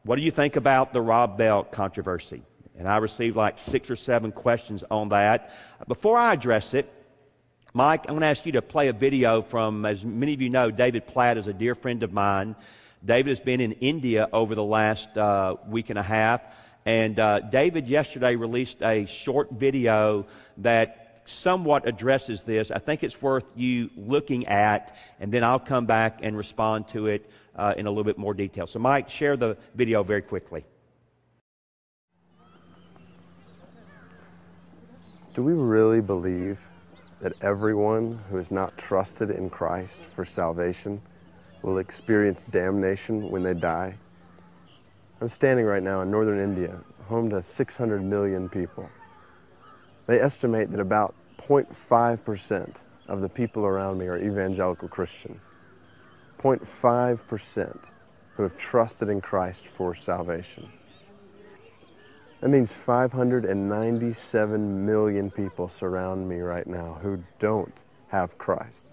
What do you think about the Rob Bell controversy? And I received like 6 or 7 questions on that. Before I address it, Mike, I'm going to ask you to play a video from, as many of you know, David Platt is a dear friend of mine. David has been in India over the last week and a half. And David yesterday released a short video that somewhat addresses this. I think it's worth you looking at, and then I'll come back and respond to it in a little bit more detail. So, Mike, share the video very quickly. Do we really believe that everyone who has not trusted in Christ for salvation will experience damnation when they die? I'm standing right now in northern India, home to 600 million people. They estimate that about 0.5% of the people around me are evangelical Christian. 0.5% who have trusted in Christ for salvation. That means 597 million people surround me right now who don't have Christ.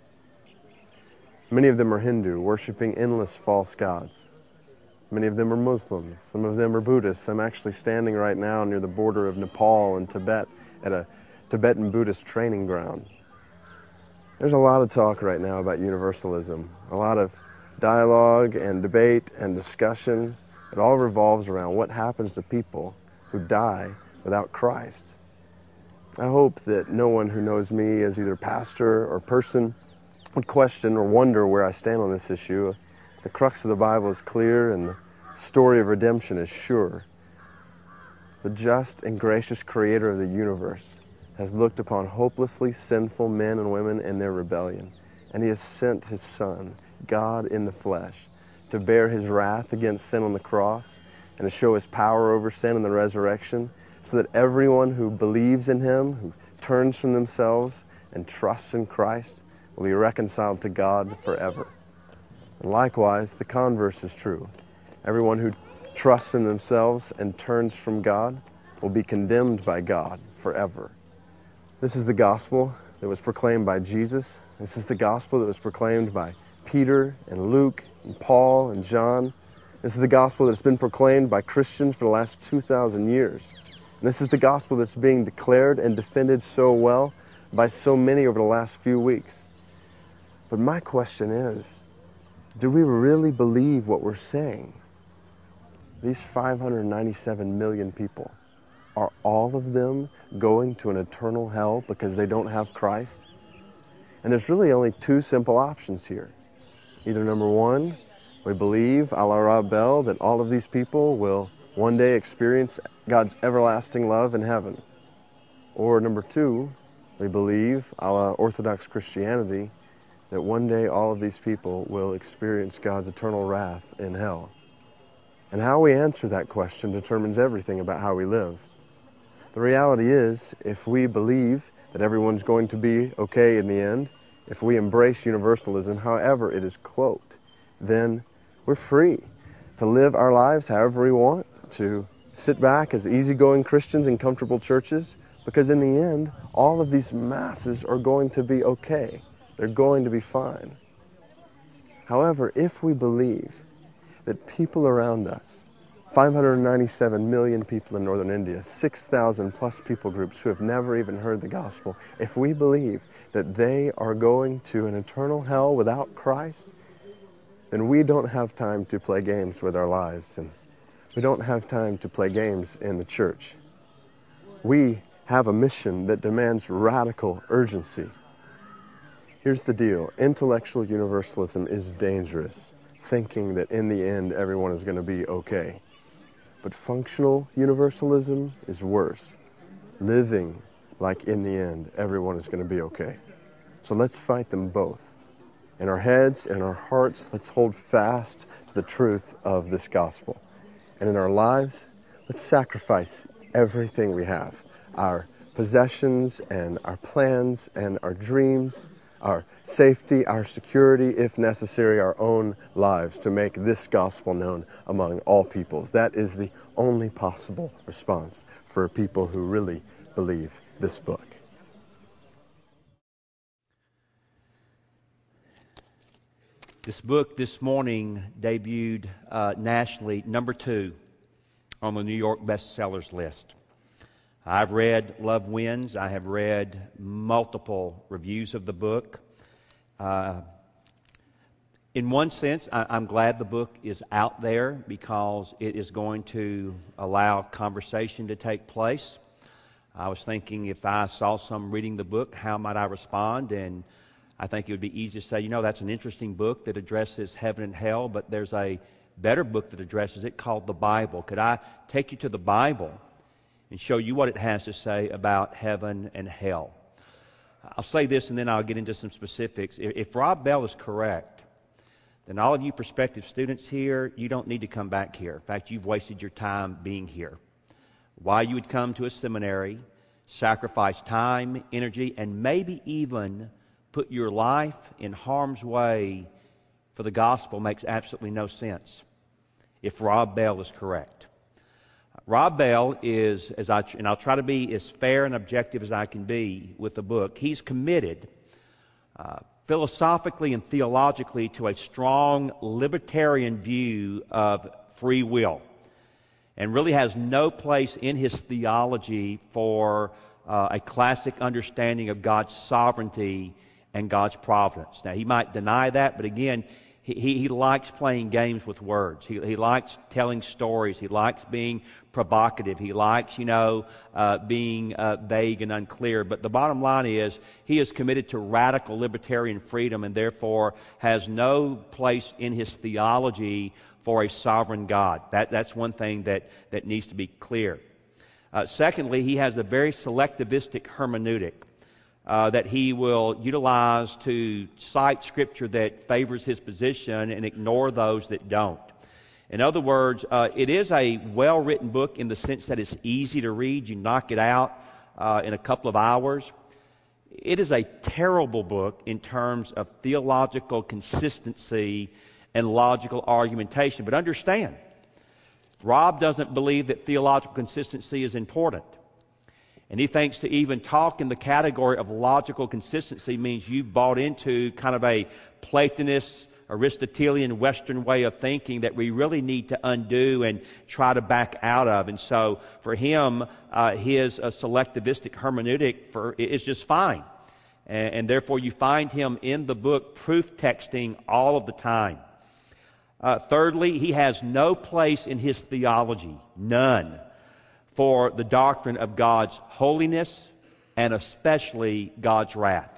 Many of them are Hindu, worshiping endless false gods. Many of them are Muslims. Some of them are Buddhists. I'm actually standing right now near the border of Nepal and Tibet at a Tibetan Buddhist training ground. There's a lot of talk right now about universalism, a lot of dialogue and debate and discussion. It all revolves around what happens to people who die without Christ. I hope that no one who knows me as either pastor or person would question or wonder where I stand on this issue. The crux of the Bible is clear and the story of redemption is sure. The just and gracious Creator of the universe has looked upon hopelessly sinful men and women in their rebellion, and He has sent His Son, God in the flesh, to bear His wrath against sin on the cross and to show His power over sin in the resurrection, so that everyone who believes in Him, who turns from themselves and trusts in Christ, will be reconciled to God forever. And likewise, the converse is true. Everyone who trusts in themselves and turns from God will be condemned by God forever. This is the gospel that was proclaimed by Jesus. This is the gospel that was proclaimed by Peter and Luke and Paul and John. This is the gospel that's been proclaimed by Christians for the last 2,000 years. And this is the gospel that's being declared and defended so well by so many over the last few weeks. But my question is, do we really believe what we're saying? These 597 million people, are all of them going to an eternal hell because they don't have Christ? And there's really only 2 simple options here. Either number 1, we believe, a la Rob Bell, that all of these people will one day experience God's everlasting love in heaven. Or number 2, we believe, a la Orthodox Christianity, that one day all of these people will experience God's eternal wrath in hell. And how we answer that question determines everything about how we live. The reality is, if we believe that everyone's going to be okay in the end, if we embrace universalism, however it is cloaked, then we're free to live our lives however we want, to sit back as easygoing Christians in comfortable churches, because in the end, all of these masses are going to be okay. They're going to be fine. However, if we believe that people around us, 597 million people in northern India, 6,000 plus people groups who have never even heard the gospel, if we believe that they are going to an eternal hell without Christ, then we don't have time to play games with our lives, and we don't have time to play games in the church. We have a mission that demands radical urgency. Here's the deal. Intellectual universalism is dangerous, thinking that in the end everyone is going to be okay. But functional universalism is worse, living like in the end everyone is going to be okay. So let's fight them both. In our heads and our hearts, let's hold fast to the truth of this gospel. And in our lives, let's sacrifice everything we have, our possessions and our plans and our dreams, our safety, our security, if necessary, our own lives, to make this gospel known among all peoples. That is the only possible response for people who really believe this book. This book this morning debuted nationally, number 2 on the New York bestsellers list. I've read Love Wins. I have read multiple reviews of the book. In one sense, I'm glad the book is out there because it is going to allow conversation to take place. I was thinking if I saw some reading the book, how might I respond? And I think it would be easy to say, that's an interesting book that addresses heaven and hell, but there's a better book that addresses it called the Bible. Could I take you to the Bible and show you what it has to say about heaven and hell? I'll say this and then I'll get into some specifics. If Rob Bell is correct, then all of you prospective students here, you don't need to come back here. In fact, you've wasted your time being here. Why you would come to a seminary, sacrifice time, energy, and maybe even put your life in harm's way for the gospel makes absolutely no sense if Rob Bell is correct. Rob Bell is, and I'll try to be as fair and objective as I can be with the book, he's committed philosophically and theologically to a strong libertarian view of free will, and really has no place in his theology for a classic understanding of God's sovereignty and God's providence. Now, he might deny that, but again, he likes playing games with words. He likes telling stories. He likes being provocative. He likes, being vague and unclear. But the bottom line is he is committed to radical libertarian freedom and therefore has no place in his theology for a sovereign God. That's one thing that needs to be clear. Secondly, he has a very selectivistic hermeneutic that he will utilize to cite Scripture that favors his position and ignore those that don't. In other words, it is a well-written book in the sense that it's easy to read. You knock it out in a couple of hours. It is a terrible book in terms of theological consistency and logical argumentation. But understand, Rob doesn't believe that theological consistency is important. And he thinks to even talk in the category of logical consistency means you've bought into kind of a Platonist, Aristotelian, Western way of thinking that we really need to undo and try to back out of. And so for him, his selectivistic hermeneutic is just fine. And therefore you find him in the book proof texting all of the time. Thirdly, he has no place in his theology, none, for the doctrine of God's holiness and especially God's wrath.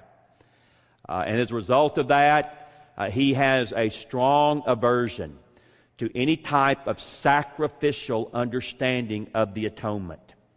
And as a result of that, he has a strong aversion to any type of sacrificial understanding of the atonement.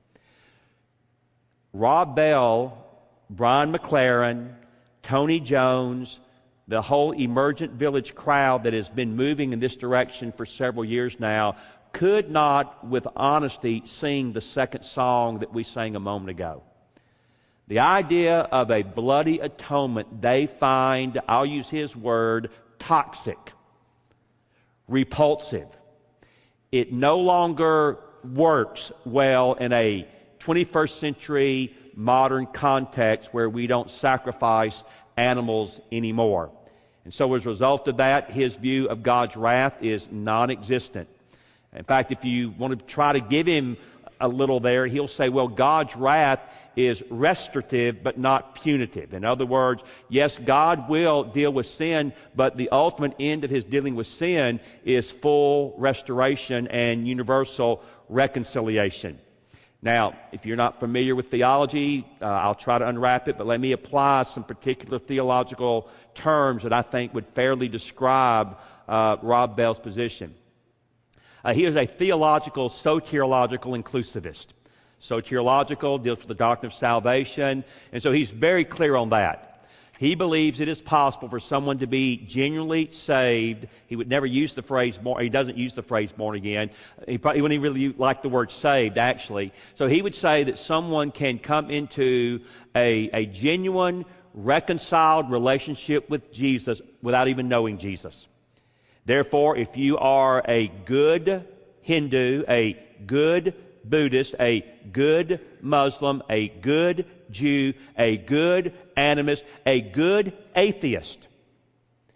Rob Bell, Brian McLaren, Tony Jones, the whole Emergent Village crowd that has been moving in this direction for several years now could not, with honesty, sing the second song that we sang a moment ago. The idea of a bloody atonement they find, I'll use his word, toxic, repulsive. It no longer works well in a 21st century modern context where we don't sacrifice animals anymore. And so as a result of that, his view of God's wrath is non-existent. In fact, if you want to try to give him a little there, he'll say, well, God's wrath is restorative but not punitive. In other words, yes, God will deal with sin, but the ultimate end of his dealing with sin is full restoration and universal reconciliation. Now, if you're not familiar with theology, I'll try to unwrap it, but let me apply some particular theological terms that I think would fairly describe Rob Bell's position. He is a theological, soteriological inclusivist. Soteriological deals with the doctrine of salvation, and so he's very clear on that. He believes it is possible for someone to be genuinely saved. He would never use the phrase born. He doesn't use the phrase born again. He wouldn't even really like the word saved, actually. So he would say that someone can come into a genuine, reconciled relationship with Jesus without even knowing Jesus. Therefore, if you are a good Hindu, a good Buddhist, a good Muslim, a good Jew, a good animist, a good atheist,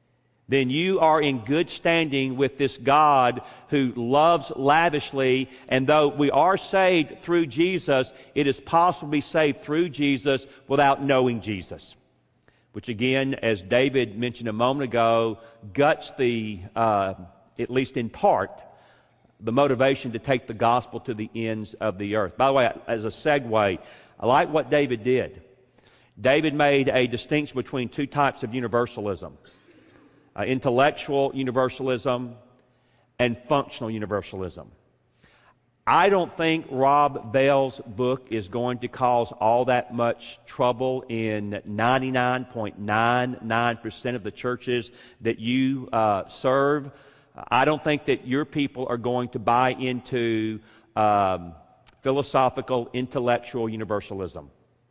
then you are in good standing with this God who loves lavishly. And though we are saved through Jesus, it is possible to be saved through Jesus without knowing Jesus. Which again, as David mentioned a moment ago, guts at least in part, the motivation to take the gospel to the ends of the earth. By the way, as a segue, I like what David did. David made a distinction between two types of universalism. Intellectual universalism and functional universalism. I don't think Rob Bell's book is going to cause all that much trouble in 99.99% of the churches that you serve. I don't think that your people are going to buy into philosophical, intellectual universalism.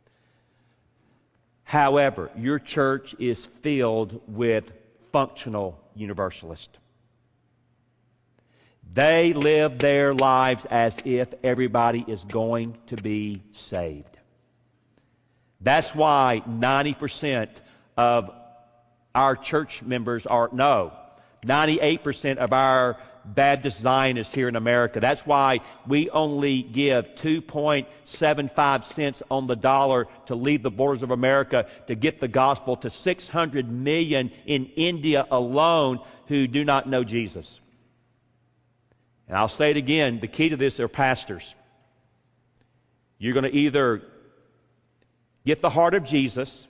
However, your church is filled with functional universalists. They live their lives as if everybody is going to be saved. That's why 90% of our church members 98% of our Baptist Zionists here in America. That's why we only give 2.75 cents on the dollar to leave the borders of America to get the gospel to 600 million in India alone who do not know Jesus. And I'll say it again, the key to this are pastors. You're going to either get the heart of Jesus,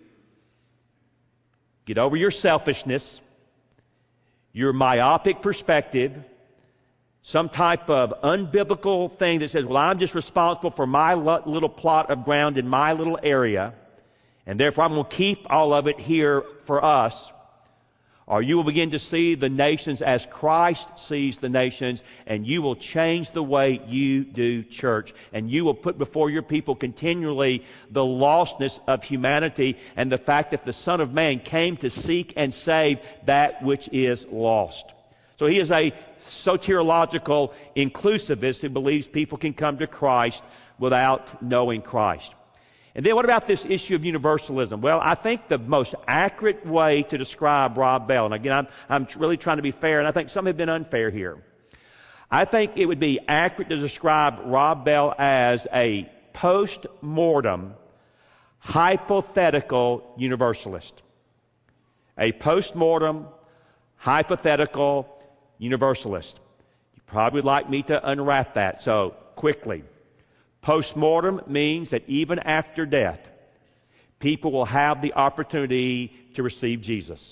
get over your selfishness, your myopic perspective, some type of unbiblical thing that says, well, I'm just responsible for my little plot of ground in my little area, and therefore I'm going to keep all of it here for us. Or you will begin to see the nations as Christ sees the nations, and you will change the way you do church. And you will put before your people continually the lostness of humanity and the fact that the Son of Man came to seek and save that which is lost. So he is a soteriological inclusivist who believes people can come to Christ without knowing Christ. And then what about this issue of universalism? Well, I think the most accurate way to describe Rob Bell, and again, I'm really trying to be fair, and I think some have been unfair here. I think it would be accurate to describe Rob Bell as a post-mortem, hypothetical universalist. A post-mortem, hypothetical universalist. You probably would like me to unwrap that, so quickly. Post-mortem means that even after death, people will have the opportunity to receive Jesus.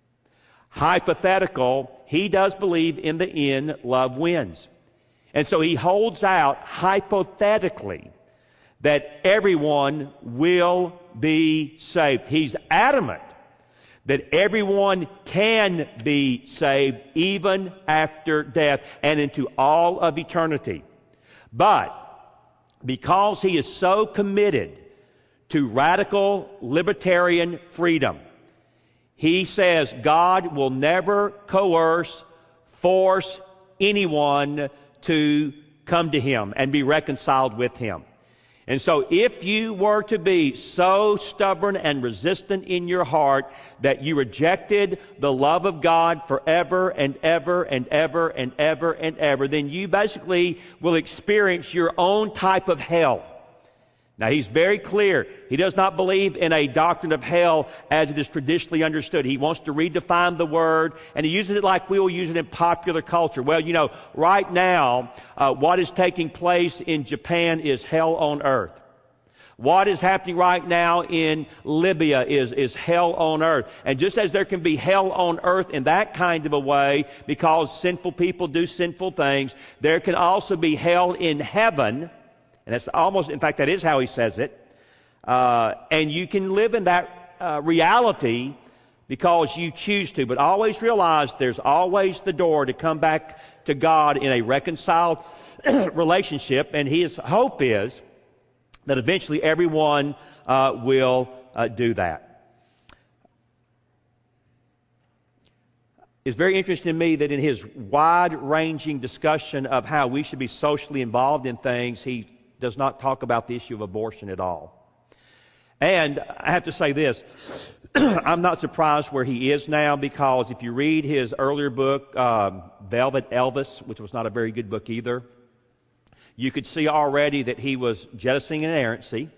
Hypothetical, he does believe in the end, love wins. And so he holds out hypothetically that everyone will be saved. He's adamant that everyone can be saved even after death and into all of eternity. But because he is so committed to radical libertarian freedom, he says God will never coerce, force anyone to come to him and be reconciled with him. And so if you were to be so stubborn and resistant in your heart that you rejected the love of God forever and ever and ever and ever and ever, then you basically will experience your own type of hell. Now, he's very clear. He does not believe in a doctrine of hell as it is traditionally understood. He wants to redefine the word, and he uses it like we will use it in popular culture. Well, you know, right now, what is taking place in Japan is hell on earth. What is happening right now in Libya is hell on earth. And just as there can be hell on earth in that kind of a way, because sinful people do sinful things, there can also be hell in heaven. And that's almost, in fact, that is how he says it. And you can live in that reality because you choose to. But always realize there's always the door to come back to God in a reconciled relationship. And his hope is that eventually everyone will do that. It's very interesting to me that in his wide-ranging discussion of how we should be socially involved in things, he does not talk about the issue of abortion at all. And I have to say this, I'm not surprised where he is now, because if you read his earlier book, Velvet Elvis, which was not a very good book either, you could see already that he was jettisoning inerrancy.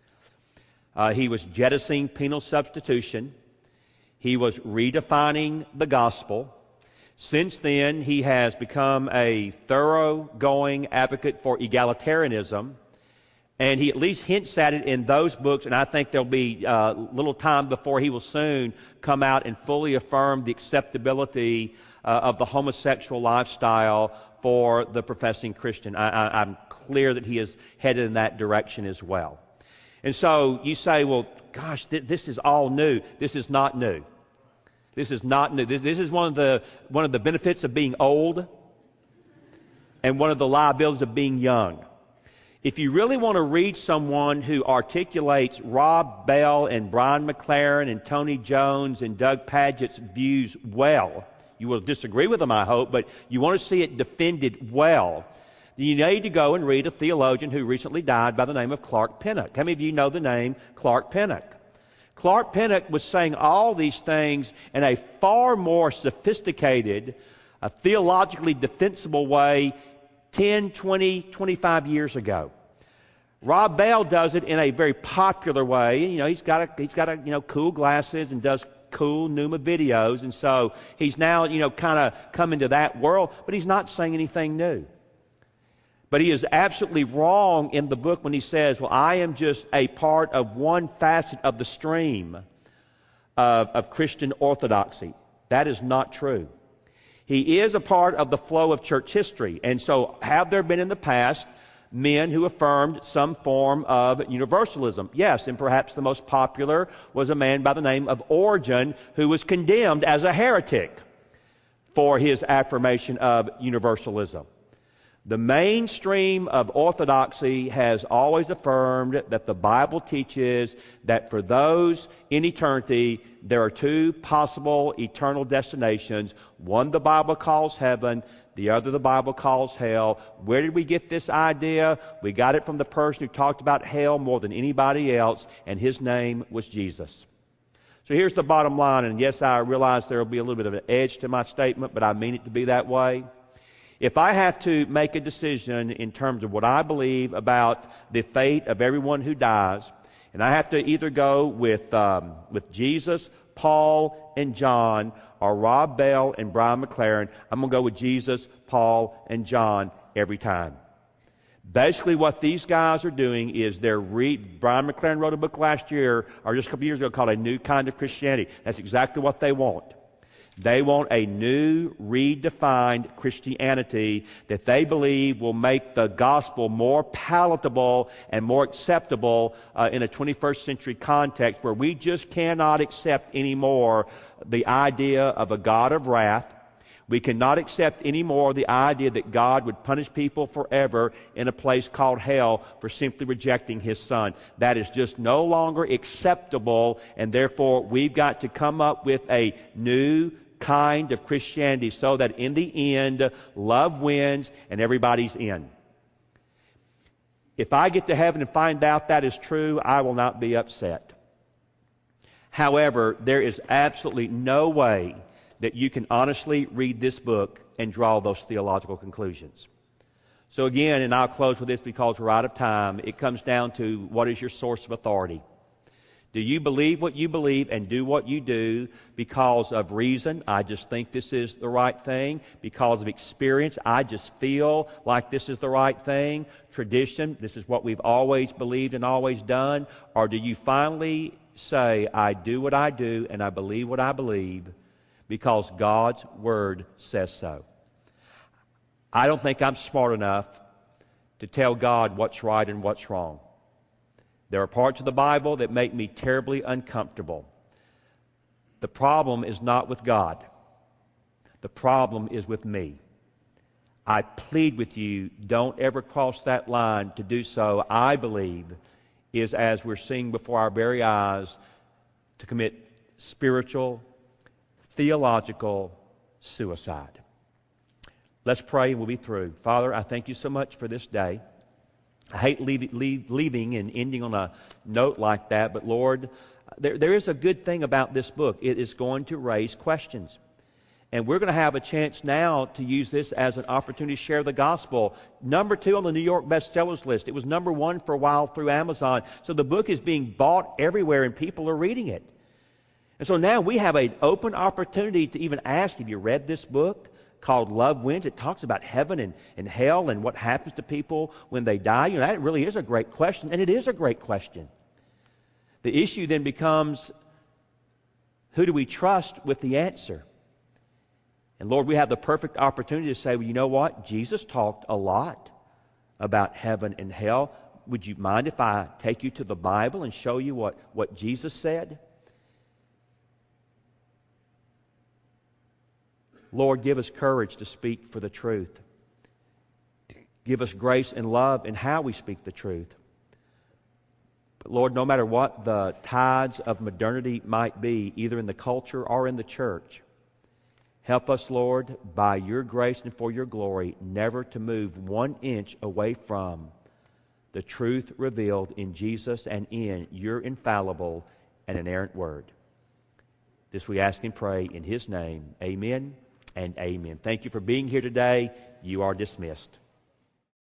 He was jettisoning penal substitution. He was redefining the gospel. Since then, he has become a thoroughgoing advocate for egalitarianism, and he at least hints at it in those books, and I think there'll be little time before he will soon come out and fully affirm the acceptability of the homosexual lifestyle for the professing Christian. I'm clear that he is headed in that direction as well. And so you say, well, gosh, this is all new. This is not new. This is not new. This is one of the benefits of being old, and one of the liabilities of being young. If you really want to read someone who articulates Rob Bell and Brian McLaren and Tony Jones and Doug Padgett's views well, you will disagree with them, I hope, but you want to see it defended well, you need to go and read a theologian who recently died by the name of Clark Pinnock. How many of you know the name Clark Pinnock? Clark Pinnock was saying all these things in a far more sophisticated, theologically defensible way 10, 20, 25 years ago. Rob Bell does it in a very popular way. You know, he's got cool glasses and does cool Numa videos, and so he's now, kind of come into that world, but he's not saying anything new. But he is absolutely wrong in the book when he says, well, I am just a part of one facet of the stream of Christian orthodoxy. That is not true. He is a part of the flow of church history. And so have there been in the past men who affirmed some form of universalism? Yes, and perhaps the most popular was a man by the name of Origen, who was condemned as a heretic for his affirmation of universalism. The mainstream of orthodoxy has always affirmed that the Bible teaches that for those in eternity, there are two possible eternal destinations. One the Bible calls heaven, the other the Bible calls hell. Where did we get this idea? We got it from the person who talked about hell more than anybody else, and his name was Jesus. So here's the bottom line, and yes, I realize there will be a little bit of an edge to my statement, but I mean it to be that way. If I have to make a decision in terms of what I believe about the fate of everyone who dies, and I have to either go with Jesus, Paul, and John, or Rob Bell and Brian McLaren, I'm going to go with Jesus, Paul, and John every time. Basically, what these guys are doing is Brian McLaren wrote a book last year, or just a couple years ago, called A New Kind of Christianity. That's exactly what they want. They want a new, redefined Christianity that they believe will make the gospel more palatable and more acceptable in a 21st century context, where we just cannot accept anymore the idea of a God of wrath. We cannot accept anymore the idea that God would punish people forever in a place called hell for simply rejecting His Son. That is just no longer acceptable, and therefore we've got to come up with a new kind of Christianity so that in the end, love wins and everybody's in. If I get to heaven and find out that is true, I will not be upset. However, there is absolutely no way that you can honestly read this book and draw those theological conclusions. So again, and I'll close with this because we're out of time, it comes down to what is your source of authority. Do you believe what you believe and do what you do because of reason? I just think this is the right thing. Because of experience, I just feel like this is the right thing. Tradition, this is what we've always believed and always done. Or do you finally say, I do what I do and I believe what I believe because God's Word says so? I don't think I'm smart enough to tell God what's right and what's wrong. There are parts of the Bible that make me terribly uncomfortable. The problem is not with God. The problem is with me. I plead with you, don't ever cross that line. To do so, I believe, is, as we're seeing before our very eyes, to commit spiritual, theological suicide. Let's pray and we'll be through. Father, I thank you so much for this day. I hate leaving and ending on a note like that, but Lord, there is a good thing about this book. It is going to raise questions. And we're going to have a chance now to use this as an opportunity to share the gospel. Number 2 on the New York bestsellers list. It was number 1 for a while through Amazon. So the book is being bought everywhere and people are reading it. And so now we have an open opportunity to even ask, have you read this book called Love Wins? It talks about heaven and hell and what happens to people when they die. You know, that really is a great question, and it is a great question. The issue then becomes, who do we trust with the answer? And Lord, we have the perfect opportunity to say, well, you know what? Jesus talked a lot about heaven and hell. Would you mind if I take you to the Bible and show you what Jesus said? Lord, give us courage to speak for the truth. Give us grace and love in how we speak the truth. But Lord, no matter what the tides of modernity might be, either in the culture or in the church, help us, Lord, by your grace and for your glory, never to move 1 inch away from the truth revealed in Jesus and in your infallible and inerrant word. This we ask and pray in his name. Amen and amen. Thank you for being here today. You are dismissed.